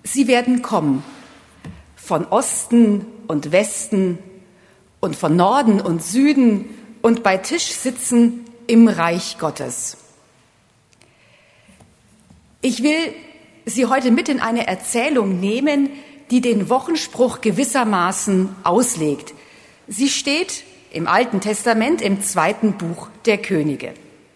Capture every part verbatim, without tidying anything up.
Sie werden kommen, von Osten und Westen und von Norden und Süden und bei Tisch sitzen im Reich Gottes. Ich will Sie heute mit in eine Erzählung nehmen, die den Wochenspruch gewissermaßen auslegt. Sie steht im Alten Testament im zweiten Buch der Könige.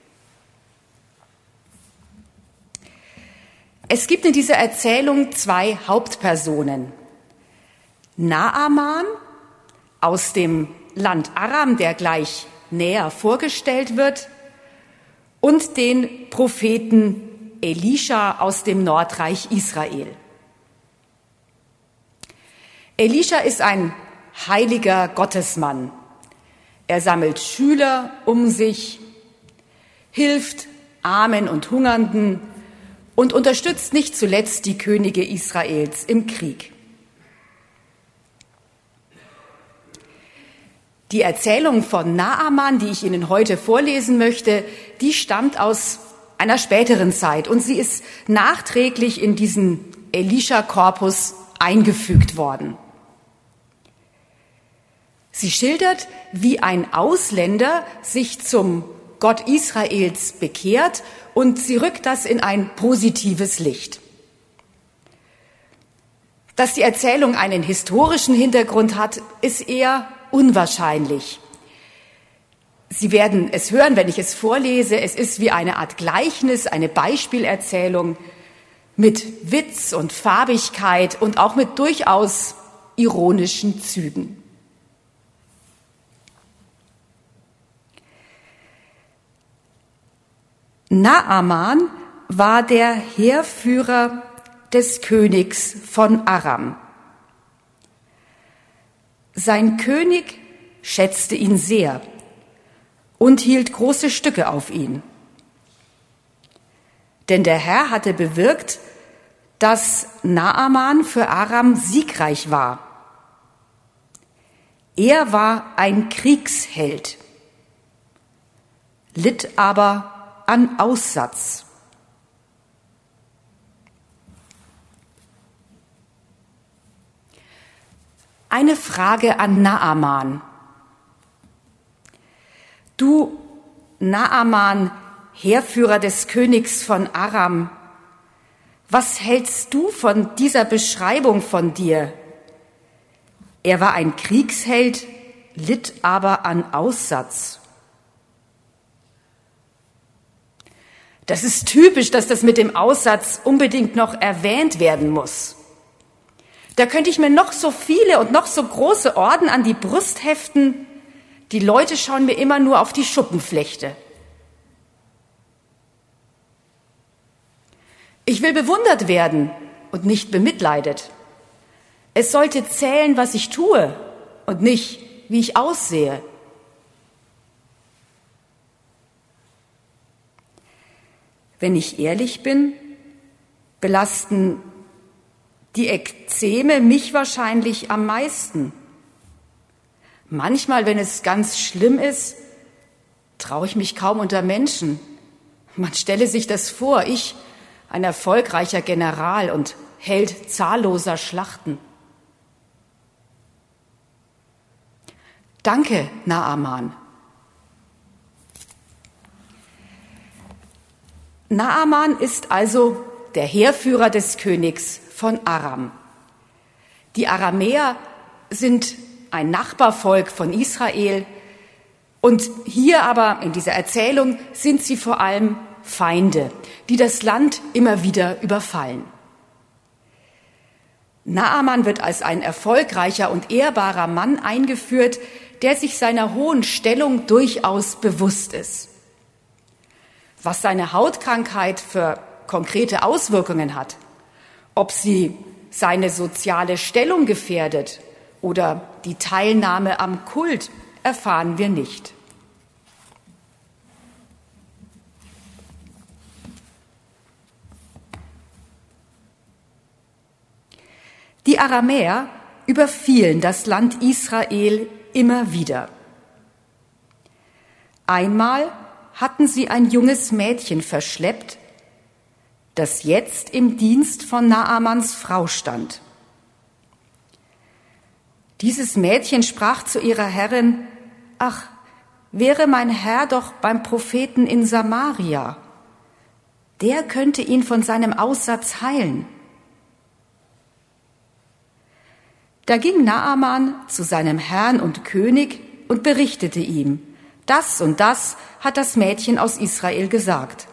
Es gibt in dieser Erzählung zwei Hauptpersonen. Naaman aus dem Land Aram, der gleich näher vorgestellt wird, und den Propheten Elisha aus dem Nordreich Israel. Elisha ist ein heiliger Gottesmann. Er sammelt Schüler um sich, hilft Armen und Hungernden und unterstützt nicht zuletzt die Könige Israels im Krieg. Die Erzählung von Naaman, die ich Ihnen heute vorlesen möchte, die stammt aus einer späteren Zeit und sie ist nachträglich in diesen Elisha-Korpus eingefügt worden. Sie schildert, wie ein Ausländer sich zum Gott Israels bekehrt und sie rückt das in ein positives Licht. Dass die Erzählung einen historischen Hintergrund hat, ist eher unwahrscheinlich. Sie werden es hören, wenn ich es vorlese. Es ist wie eine Art Gleichnis, eine Beispielerzählung mit Witz und Farbigkeit und auch mit durchaus ironischen Zügen. Naaman war der Heerführer des Königs von Aram. Sein König schätzte ihn sehr und hielt große Stücke auf ihn. Denn der Herr hatte bewirkt, dass Naaman für Aram siegreich war. Er war ein Kriegsheld, litt aber an Aussatz. Eine Frage an Naaman. Du, Naaman, Heerführer des Königs von Aram, was hältst du von dieser Beschreibung von dir? Er war ein Kriegsheld, litt aber an Aussatz. Das ist typisch, dass das mit dem Aussatz unbedingt noch erwähnt werden muss. Da könnte ich mir noch so viele und noch so große Orden an die Brust heften. Die Leute schauen mir immer nur auf die Schuppenflechte. Ich will bewundert werden und nicht bemitleidet. Es sollte zählen, was ich tue und nicht, wie ich aussehe. Wenn ich ehrlich bin, belasten die Ekzeme mich wahrscheinlich am meisten. Manchmal, wenn es ganz schlimm ist, traue ich mich kaum unter Menschen. Man stelle sich das vor, ich, ein erfolgreicher General und Held zahlloser Schlachten. Danke, Naaman. Naaman ist also der Heerführer des Königs von Aram. Die Aramäer sind ein Nachbarvolk von Israel und hier aber in dieser Erzählung sind sie vor allem Feinde, die das Land immer wieder überfallen. Naaman wird als ein erfolgreicher und ehrbarer Mann eingeführt, der sich seiner hohen Stellung durchaus bewusst ist. Was seine Hautkrankheit für konkrete Auswirkungen hat, ob sie seine soziale Stellung gefährdet oder die Teilnahme am Kult, erfahren wir nicht. Die Aramäer überfielen das Land Israel immer wieder. Einmal hatten sie ein junges Mädchen verschleppt, das jetzt im Dienst von Naamans Frau stand. Dieses Mädchen sprach zu ihrer Herrin: »Ach, wäre mein Herr doch beim Propheten in Samaria. Der könnte ihn von seinem Aussatz heilen.« Da ging Naaman zu seinem Herrn und König und berichtete ihm: Das und das hat das Mädchen aus Israel gesagt.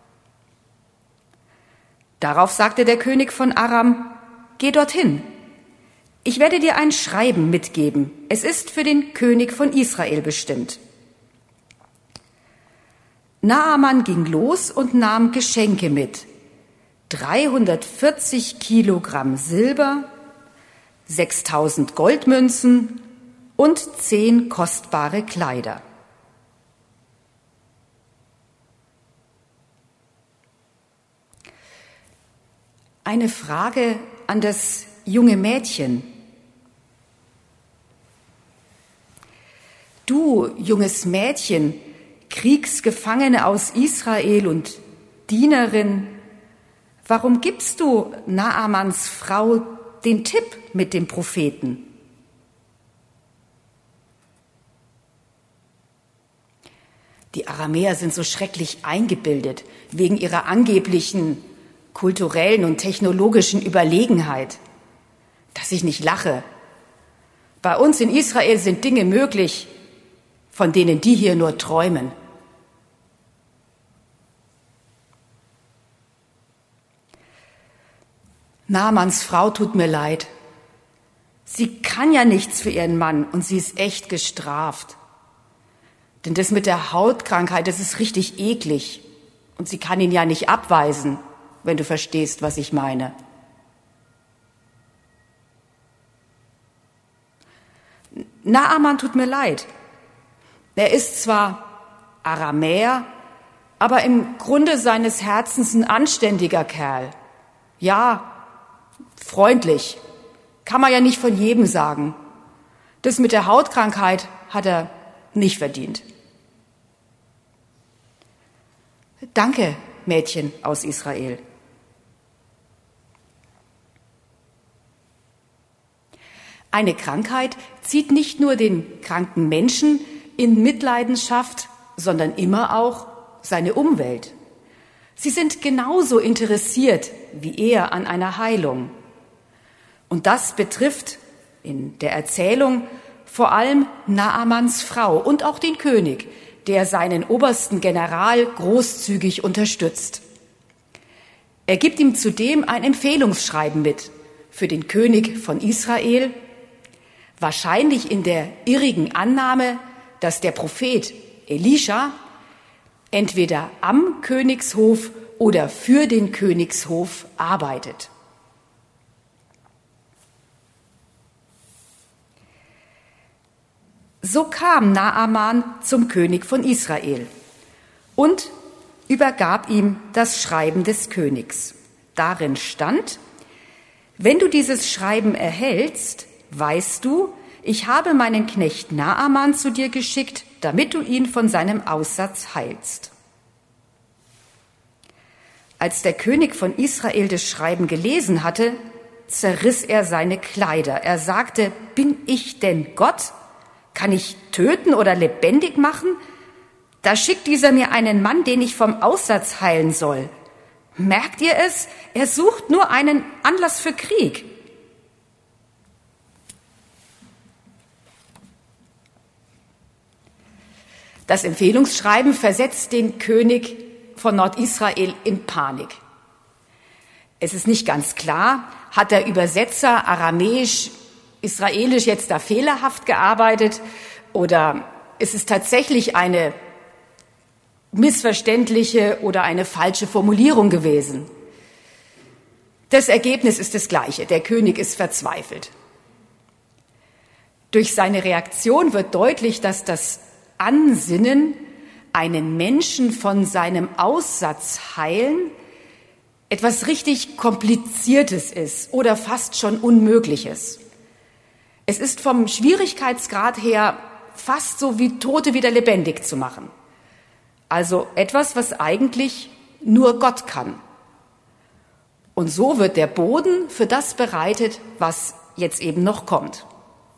Darauf sagte der König von Aram: Geh dorthin. Ich werde dir ein Schreiben mitgeben. Es ist für den König von Israel bestimmt. Naaman ging los und nahm Geschenke mit. dreihundertvierzig Kilogramm Silber, sechstausend Goldmünzen und zehn kostbare Kleider. Eine Frage an das junge Mädchen. Du, junges Mädchen, Kriegsgefangene aus Israel und Dienerin, warum gibst du Naamans Frau den Tipp mit dem Propheten? Die Aramäer sind so schrecklich eingebildet wegen ihrer angeblichen kulturellen und technologischen Überlegenheit, dass ich nicht lache. Bei uns in Israel sind Dinge möglich, von denen die hier nur träumen. Naamans Frau tut mir leid. Sie kann ja nichts für ihren Mann und sie ist echt gestraft. Denn das mit der Hautkrankheit, das ist richtig eklig. Und sie kann ihn ja nicht abweisen, wenn du verstehst, was ich meine. Naaman tut mir leid. Er ist zwar Aramäer, aber im Grunde seines Herzens ein anständiger Kerl. Ja, freundlich. Kann man ja nicht von jedem sagen. Das mit der Hautkrankheit hat er nicht verdient. Danke, Mädchen aus Israel. Eine Krankheit zieht nicht nur den kranken Menschen in Mitleidenschaft, sondern immer auch seine Umwelt. Sie sind genauso interessiert wie er an einer Heilung. Und das betrifft in der Erzählung vor allem Naamans Frau und auch den König, der seinen obersten General großzügig unterstützt. Er gibt ihm zudem ein Empfehlungsschreiben mit für den König von Israel, wahrscheinlich in der irrigen Annahme, dass der Prophet Elisha entweder am Königshof oder für den Königshof arbeitet. So kam Naaman zum König von Israel und übergab ihm das Schreiben des Königs. Darin stand: Wenn du dieses Schreiben erhältst, weißt du, ich habe meinen Knecht Naaman zu dir geschickt, damit du ihn von seinem Aussatz heilst. Als der König von Israel das Schreiben gelesen hatte, zerriss er seine Kleider. Er sagte: Bin ich denn Gott? Kann ich töten oder lebendig machen? Da schickt dieser mir einen Mann, den ich vom Aussatz heilen soll. Merkt ihr es? Er sucht nur einen Anlass für Krieg. Das Empfehlungsschreiben versetzt den König von Nordisrael in Panik. Es ist nicht ganz klar, hat der Übersetzer aramäisch, israelisch jetzt da fehlerhaft gearbeitet oder ist es tatsächlich eine missverständliche oder eine falsche Formulierung gewesen? Das Ergebnis ist das gleiche. Der König ist verzweifelt. Durch seine Reaktion wird deutlich, dass das Ansinnen, einen Menschen von seinem Aussatz heilen, etwas richtig Kompliziertes ist oder fast schon Unmögliches. Es ist vom Schwierigkeitsgrad her fast so wie Tote wieder lebendig zu machen. Also etwas, was eigentlich nur Gott kann. Und so wird der Boden für das bereitet, was jetzt eben noch kommt.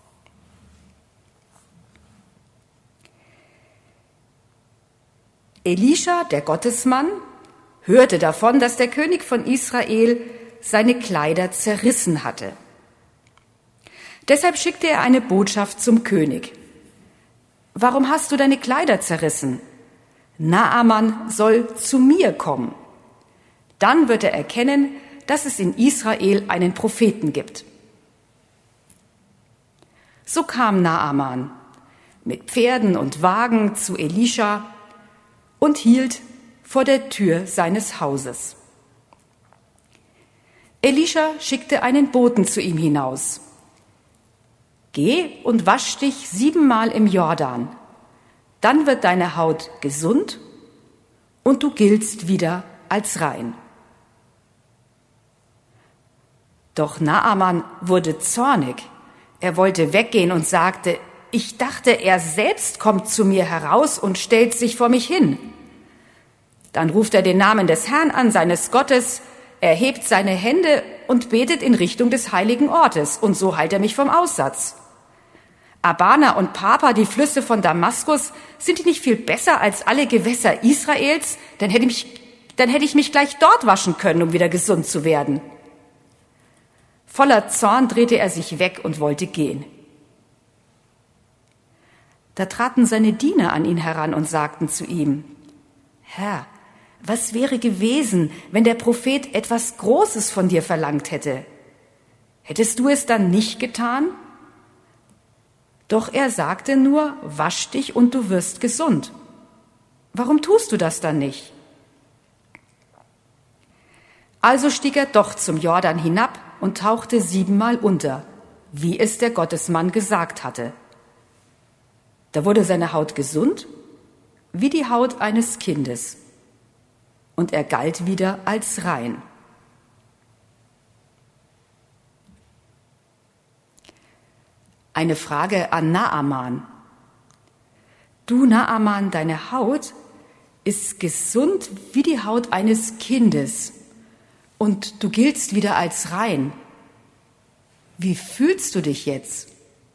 Elisha, der Gottesmann, hörte davon, dass der König von Israel seine Kleider zerrissen hatte. Deshalb schickte er eine Botschaft zum König. Warum hast du deine Kleider zerrissen? Naaman soll zu mir kommen. Dann wird er erkennen, dass es in Israel einen Propheten gibt. So kam Naaman mit Pferden und Wagen zu Elisha und hielt vor der Tür seines Hauses. Elisha schickte einen Boten zu ihm hinaus. Geh und wasch dich siebenmal im Jordan, dann wird deine Haut gesund und du giltst wieder als rein. Doch Naaman wurde zornig. Er wollte weggehen und sagte, ich dachte, er selbst kommt zu mir heraus und stellt sich vor mich hin. Dann ruft er den Namen des Herrn an, seines Gottes, erhebt seine Hände und betet in Richtung des heiligen Ortes, und so heilt er mich vom Aussatz. Abana und Papa, die Flüsse von Damaskus, sind die nicht viel besser als alle Gewässer Israels? Dann hätte ich mich, dann hätte ich mich gleich dort waschen können, um wieder gesund zu werden. Voller Zorn drehte er sich weg und wollte gehen. Da traten seine Diener an ihn heran und sagten zu ihm, Herr, was wäre gewesen, wenn der Prophet etwas Großes von dir verlangt hätte? Hättest du es dann nicht getan? Doch er sagte nur, wasch dich und du wirst gesund. Warum tust du das dann nicht? Also stieg er doch zum Jordan hinab und tauchte siebenmal unter, wie es der Gottesmann gesagt hatte. Da wurde seine Haut gesund, wie die Haut eines Kindes, und er galt wieder als rein. Eine Frage an Naaman. Du, Naaman, deine Haut ist gesund wie die Haut eines Kindes und du giltst wieder als rein. Wie fühlst du dich jetzt?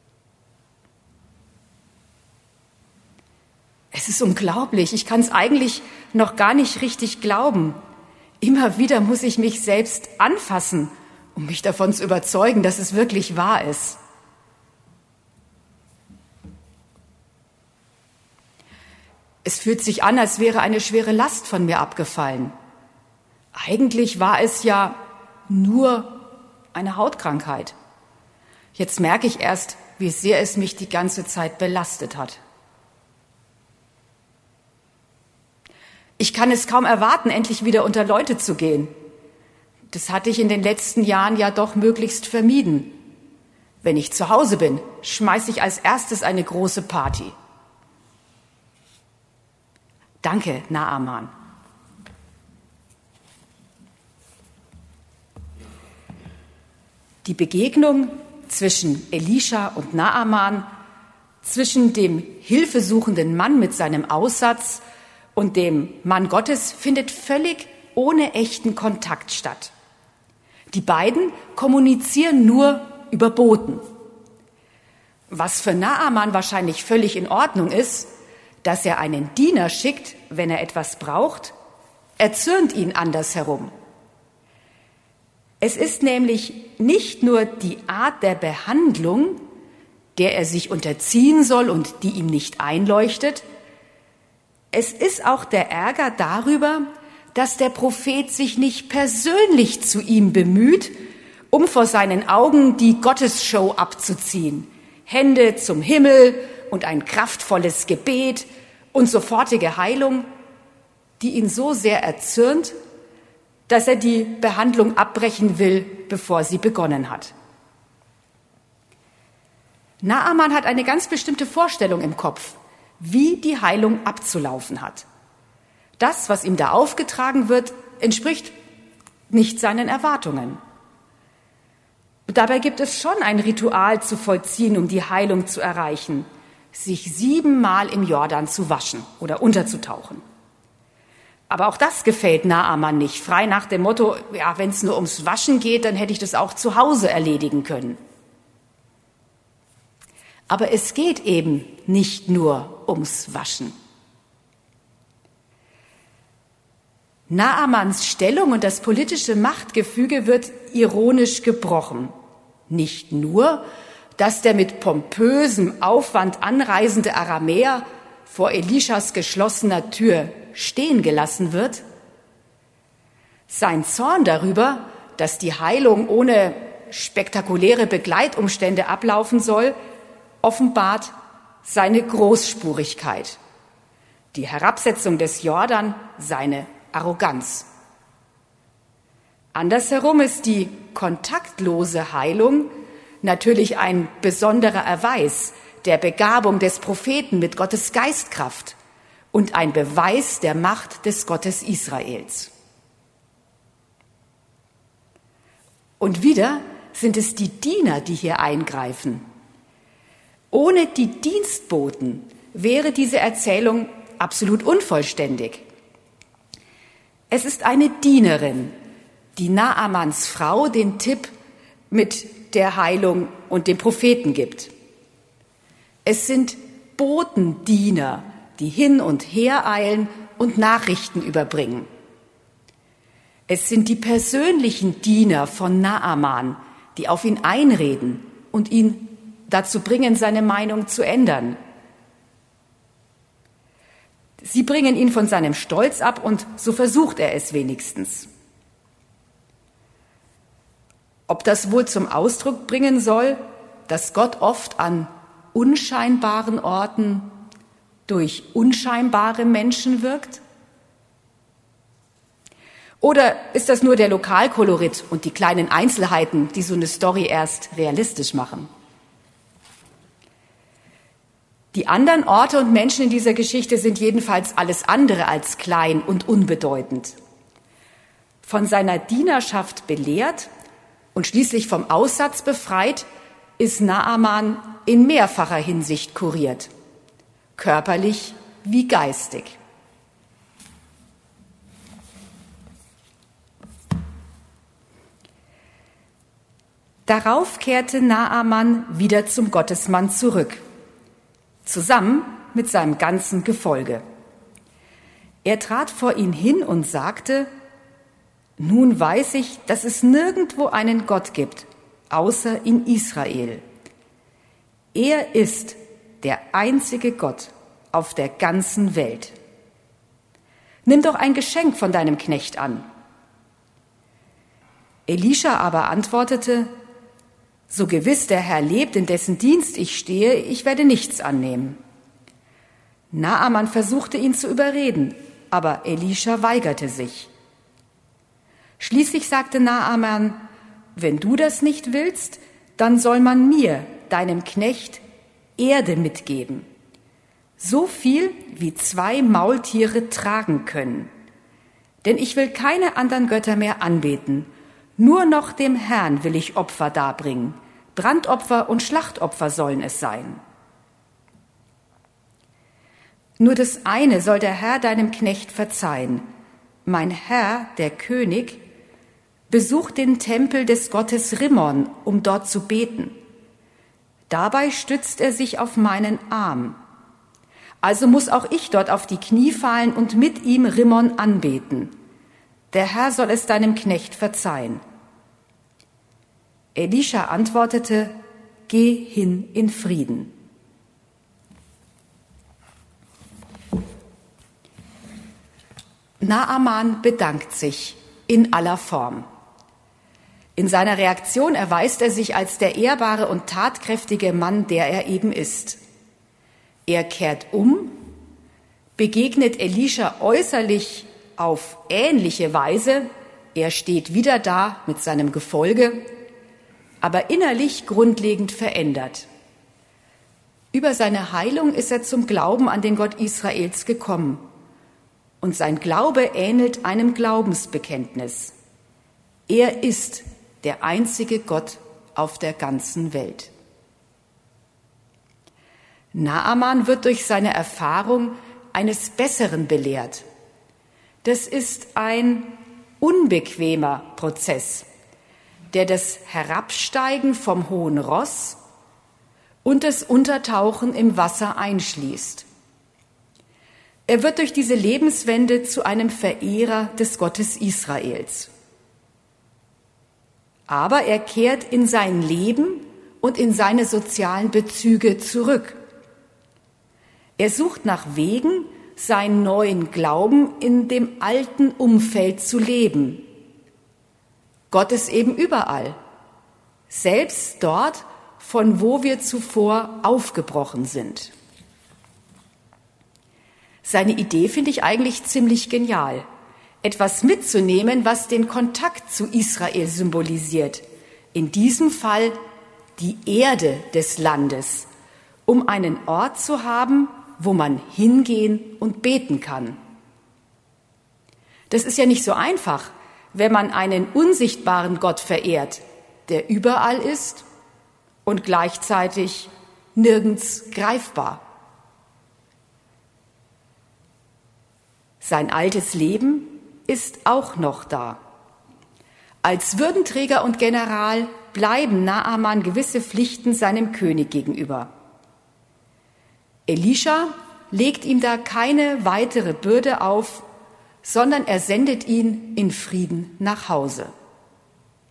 Es ist unglaublich. Ich kann es eigentlich noch gar nicht richtig glauben. Immer wieder muss ich mich selbst anfassen, um mich davon zu überzeugen, dass es wirklich wahr ist. Es fühlt sich an, als wäre eine schwere Last von mir abgefallen. Eigentlich war es ja nur eine Hautkrankheit. Jetzt merke ich erst, wie sehr es mich die ganze Zeit belastet hat. Ich kann es kaum erwarten, endlich wieder unter Leute zu gehen. Das hatte ich in den letzten Jahren ja doch möglichst vermieden. Wenn ich zu Hause bin, schmeiße ich als erstes eine große Party. Danke, Naaman. Die Begegnung zwischen Elisha und Naaman, zwischen dem hilfesuchenden Mann mit seinem Aussatz und dem Mann Gottes, findet völlig ohne echten Kontakt statt. Die beiden kommunizieren nur über Boten. Was für Naaman wahrscheinlich völlig in Ordnung ist, dass er einen Diener schickt, wenn er etwas braucht, erzürnt ihn andersherum. Es ist nämlich nicht nur die Art der Behandlung, der er sich unterziehen soll und die ihm nicht einleuchtet, es ist auch der Ärger darüber, dass der Prophet sich nicht persönlich zu ihm bemüht, um vor seinen Augen die Gottesshow abzuziehen. Hände zum Himmel und ein kraftvolles Gebet und sofortige Heilung, die ihn so sehr erzürnt, dass er die Behandlung abbrechen will, bevor sie begonnen hat. Naaman hat eine ganz bestimmte Vorstellung im Kopf, wie die Heilung abzulaufen hat. Das, was ihm da aufgetragen wird, entspricht nicht seinen Erwartungen. Dabei gibt es schon ein Ritual zu vollziehen, um die Heilung zu erreichen, sich siebenmal im Jordan zu waschen oder unterzutauchen. Aber auch das gefällt Naaman nicht. Frei nach dem Motto, ja, wenn es nur ums Waschen geht, dann hätte ich das auch zu Hause erledigen können. Aber es geht eben nicht nur ums Waschen. Naamans Stellung und das politische Machtgefüge wird ironisch gebrochen. Nicht nur, dass der mit pompösem Aufwand anreisende Aramäer vor Elischas geschlossener Tür stehen gelassen wird. Sein Zorn darüber, dass die Heilung ohne spektakuläre Begleitumstände ablaufen soll, offenbart seine Großspurigkeit. Die Herabsetzung des Jordan seine Arroganz. Andersherum ist die kontaktlose Heilung natürlich ein besonderer Erweis der Begabung des Propheten mit Gottes Geistkraft und ein Beweis der Macht des Gottes Israels. Und wieder sind es die Diener, die hier eingreifen. Ohne die Dienstboten wäre diese Erzählung absolut unvollständig. Es ist eine Dienerin, die Naamans Frau den Tipp mit der Heilung und dem Propheten gibt. Es sind Botendiener, die hin und her eilen und Nachrichten überbringen. Es sind die persönlichen Diener von Naaman, die auf ihn einreden und ihn dazu bringen, seine Meinung zu ändern. Sie bringen ihn von seinem Stolz ab und so versucht er es wenigstens. Ob das wohl zum Ausdruck bringen soll, dass Gott oft an unscheinbaren Orten durch unscheinbare Menschen wirkt? Oder ist das nur der Lokalkolorit und die kleinen Einzelheiten, die so eine Story erst realistisch machen? Die anderen Orte und Menschen in dieser Geschichte sind jedenfalls alles andere als klein und unbedeutend. Von seiner Dienerschaft belehrt und schließlich vom Aussatz befreit, ist Naaman in mehrfacher Hinsicht kuriert, körperlich wie geistig. Darauf kehrte Naaman wieder zum Gottesmann zurück, zusammen mit seinem ganzen Gefolge. Er trat vor ihn hin und sagte: Nun weiß ich, dass es nirgendwo einen Gott gibt, außer in Israel. Er ist der einzige Gott auf der ganzen Welt. Nimm doch ein Geschenk von deinem Knecht an. Elisha aber antwortete: So gewiss der Herr lebt, in dessen Dienst ich stehe, ich werde nichts annehmen. Naaman versuchte ihn zu überreden, aber Elisha weigerte sich. Schließlich sagte Naaman: Wenn du das nicht willst, dann soll man mir, deinem Knecht, Erde mitgeben, so viel wie zwei Maultiere tragen können. Denn ich will keine anderen Götter mehr anbeten, nur noch dem Herrn will ich Opfer darbringen. Brandopfer und Schlachtopfer sollen es sein. Nur das eine soll der Herr deinem Knecht verzeihen. Mein Herr, der König, besucht den Tempel des Gottes Rimmon, um dort zu beten. Dabei stützt er sich auf meinen Arm. Also muss auch ich dort auf die Knie fallen und mit ihm Rimmon anbeten. Der Herr soll es deinem Knecht verzeihen. Elisha antwortete: Geh hin in Frieden. Naaman bedankt sich in aller Form. In seiner Reaktion erweist er sich als der ehrbare und tatkräftige Mann, der er eben ist. Er kehrt um, begegnet Elisha äußerlich auf ähnliche Weise, er steht wieder da mit seinem Gefolge, aber innerlich grundlegend verändert. Über seine Heilung ist er zum Glauben an den Gott Israels gekommen. Und sein Glaube ähnelt einem Glaubensbekenntnis. Er ist der einzige Gott auf der ganzen Welt. Naaman wird durch seine Erfahrung eines Besseren belehrt. Das ist ein unbequemer Prozess, der das Herabsteigen vom hohen Ross und das Untertauchen im Wasser einschließt. Er wird durch diese Lebenswende zu einem Verehrer des Gottes Israels. Aber er kehrt in sein Leben und in seine sozialen Bezüge zurück. Er sucht nach Wegen, seinen neuen Glauben in dem alten Umfeld zu leben. Gott ist eben überall, selbst dort, von wo wir zuvor aufgebrochen sind. Seine Idee finde ich eigentlich ziemlich genial, etwas mitzunehmen, was den Kontakt zu Israel symbolisiert, in diesem Fall die Erde des Landes, um einen Ort zu haben, wo man hingehen und beten kann. Das ist ja nicht so einfach, wenn man einen unsichtbaren Gott verehrt, der überall ist und gleichzeitig nirgends greifbar. Sein altes Leben ist auch noch da. Als Würdenträger und General bleiben Naaman gewisse Pflichten seinem König gegenüber. Elisha legt ihm da keine weitere Bürde auf, sondern er sendet ihn in Frieden nach Hause.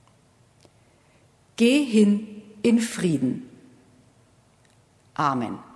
Geh hin in Frieden. Amen.